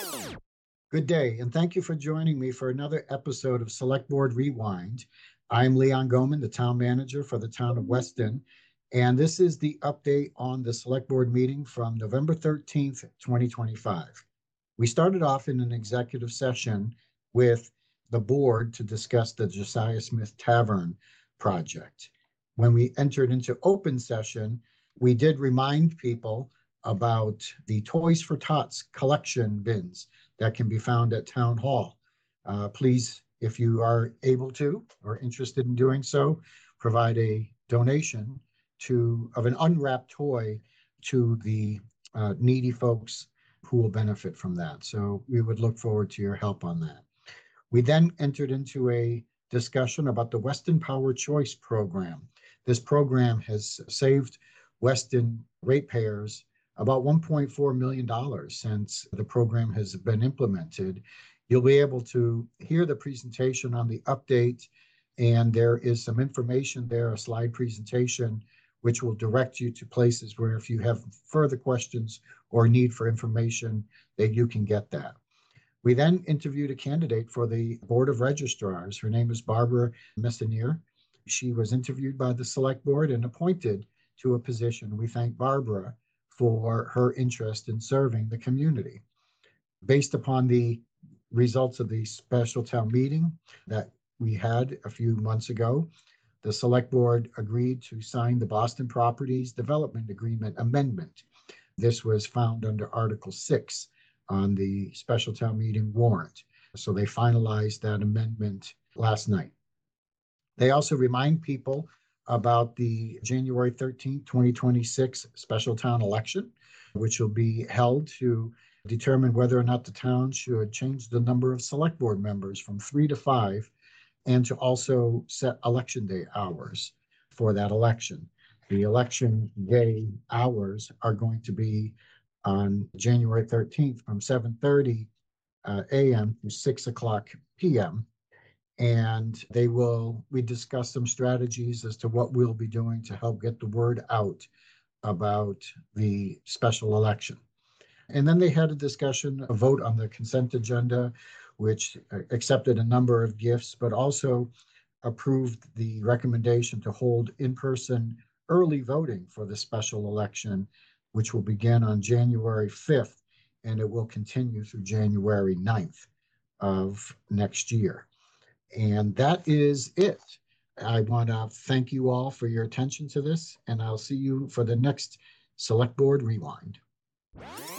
Good day, and thank you for joining me for another episode of Select Board Rewind. I'm Leon Goman, the town manager for the town of Weston, and this is the update on the Select Board meeting from November 13th, 2025. We started off in an executive session with the board to discuss the Josiah Smith Tavern project. When we entered into open session, we did remind people about the Toys for Tots collection bins that can be found at Town Hall. Please, if you are able to or interested in doing so, provide a donation of an unwrapped toy to the needy folks who will benefit from that. So we would look forward to your help on that. We then entered into a discussion about the Weston Power Choice program. This program has saved Weston ratepayers about $1.4 million since the program has been implemented. You'll be able to hear the presentation on the update, and there is some information there, a slide presentation, which will direct you to places where if you have further questions or need for information, that you can get that. We then interviewed a candidate for the Board of Registrars. Her name is Barbara Messinier. She was interviewed by the Select Board and appointed to a position. We thank Barbara for her interest in serving the community. Based upon the results of the special town meeting that we had a few months ago, the Select Board agreed to sign the Boston Properties Development Agreement Amendment. This was found under Article 6 on the special town meeting warrant. So they finalized that amendment last night. They also remind people about the January 13th, 2026 special town election, which will be held to determine whether or not the town should change the number of select board members from 3 to 5, and to also set election day hours for that election. The election day hours are going to be on January 13th from 7:30 a.m. to 6 o'clock p.m. And we discussed some strategies as to what we'll be doing to help get the word out about the special election. And then they had a vote on the consent agenda, which accepted a number of gifts, but also approved the recommendation to hold in-person early voting for the special election, which will begin on January 5th, and it will continue through January 9th of next year. And that is it. I want to thank you all for your attention to this, and I'll see you for the next Select Board Rewind.